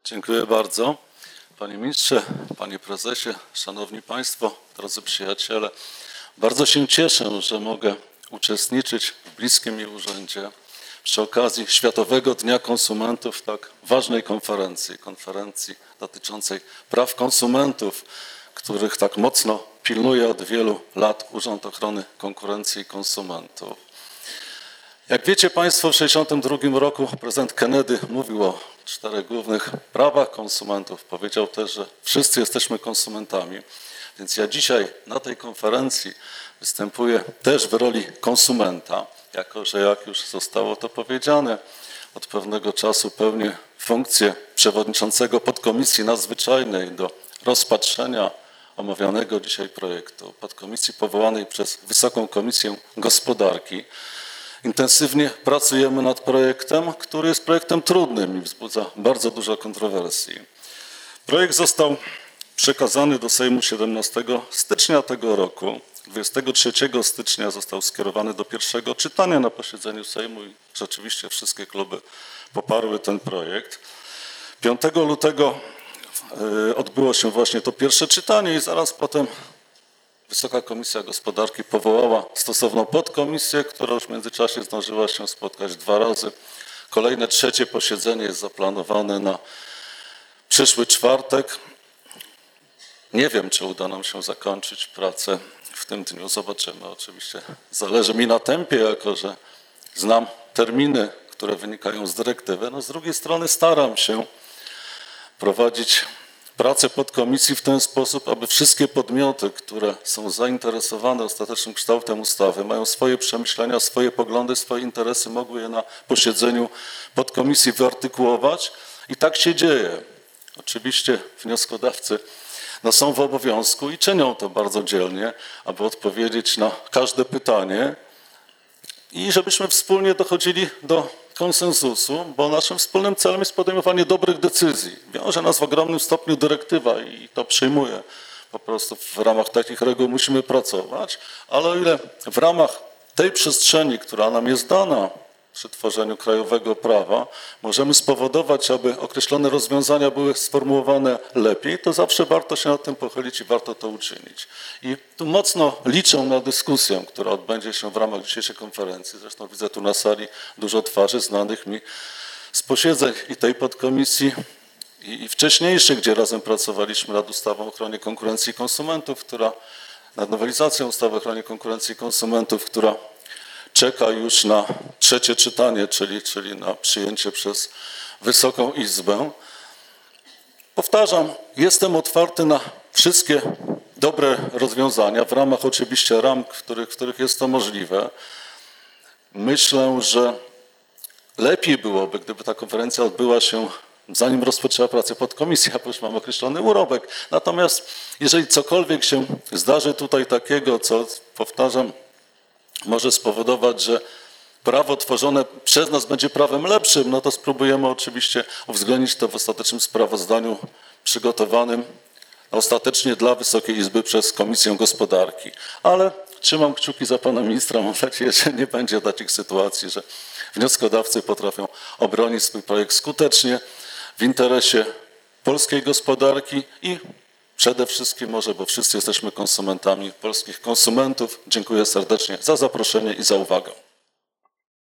Dziękuję bardzo. Panie ministrze, panie prezesie, szanowni państwo, drodzy przyjaciele. Bardzo się cieszę, że mogę uczestniczyć w bliskim mi urzędzie przy okazji Światowego Dnia Konsumentów, tak ważnej konferencji dotyczącej praw konsumentów, których tak mocno pilnuje od wielu lat Urząd Ochrony Konkurencji i Konsumentów. Jak wiecie państwo, w 1962 roku prezydent Kennedy mówił o 4 głównych prawach konsumentów. Powiedział też, że wszyscy jesteśmy konsumentami. Więc ja dzisiaj na tej konferencji występuję też w roli konsumenta, jako że jak już zostało to powiedziane, od pewnego czasu pełnię funkcję przewodniczącego podkomisji nadzwyczajnej do rozpatrzenia omawianego dzisiaj projektu, podkomisji powołanej przez Wysoką Komisję Gospodarki. Intensywnie pracujemy nad projektem, który jest projektem trudnym i wzbudza bardzo dużo kontrowersji. Projekt został przekazany do Sejmu 17 stycznia tego roku. 23 stycznia został skierowany do pierwszego czytania na posiedzeniu Sejmu i rzeczywiście wszystkie kluby poparły ten projekt. 5 lutego odbyło się właśnie to pierwsze czytanie i zaraz potem Wysoka Komisja Gospodarki powołała stosowną podkomisję, która już w międzyczasie zdążyła się spotkać 2 razy. Kolejne 3. posiedzenie jest zaplanowane na przyszły czwartek. Nie wiem, czy uda nam się zakończyć pracę w tym dniu. Zobaczymy. Oczywiście zależy mi na tempie, jako że znam terminy, które wynikają z dyrektywy. No, z drugiej strony staram się prowadzić pracę podkomisji w ten sposób, aby wszystkie podmioty, które są zainteresowane ostatecznym kształtem ustawy, mają swoje przemyślenia, swoje poglądy, swoje interesy, mogły je na posiedzeniu podkomisji wyartykułować. I tak się dzieje. Oczywiście wnioskodawcy są w obowiązku i czynią to bardzo dzielnie, aby odpowiedzieć na każde pytanie i żebyśmy wspólnie dochodzili do konsensusu, bo naszym wspólnym celem jest podejmowanie dobrych decyzji. Wiąże nas w ogromnym stopniu dyrektywa i to przyjmuję. Po prostu w ramach takich reguł musimy pracować, ale o ile w ramach tej przestrzeni, która nam jest dana przy tworzeniu krajowego prawa, możemy spowodować, aby określone rozwiązania były sformułowane lepiej, to zawsze warto się nad tym pochylić i warto to uczynić. I tu mocno liczę na dyskusję, która odbędzie się w ramach dzisiejszej konferencji. Zresztą widzę tu na sali dużo twarzy znanych mi z posiedzeń i tej podkomisji, i wcześniejszych, gdzie razem pracowaliśmy nad ustawą o ochronie konkurencji i konsumentów, nad nowelizacją ustawy o ochronie konkurencji i konsumentów, która czeka już na 3. czytanie, czyli na przyjęcie przez Wysoką Izbę. Powtarzam, jestem otwarty na wszystkie dobre rozwiązania, w ramach oczywiście ram, w których jest to możliwe. Myślę, że lepiej byłoby, gdyby ta konferencja odbyła się zanim rozpoczęła pracę podkomisja, bo już mam określony urobek. Natomiast jeżeli cokolwiek się zdarzy tutaj takiego, co powtarzam, może spowodować, że prawo tworzone przez nas będzie prawem lepszym, no to spróbujemy oczywiście uwzględnić to w ostatecznym sprawozdaniu przygotowanym ostatecznie dla Wysokiej Izby przez Komisję Gospodarki. Ale trzymam kciuki za pana ministra, mam nadzieję, że nie będzie takich sytuacji, że wnioskodawcy potrafią obronić swój projekt skutecznie w interesie polskiej gospodarki i przede wszystkim może, bo wszyscy jesteśmy konsumentami, polskich konsumentów. Dziękuję serdecznie za zaproszenie i za uwagę.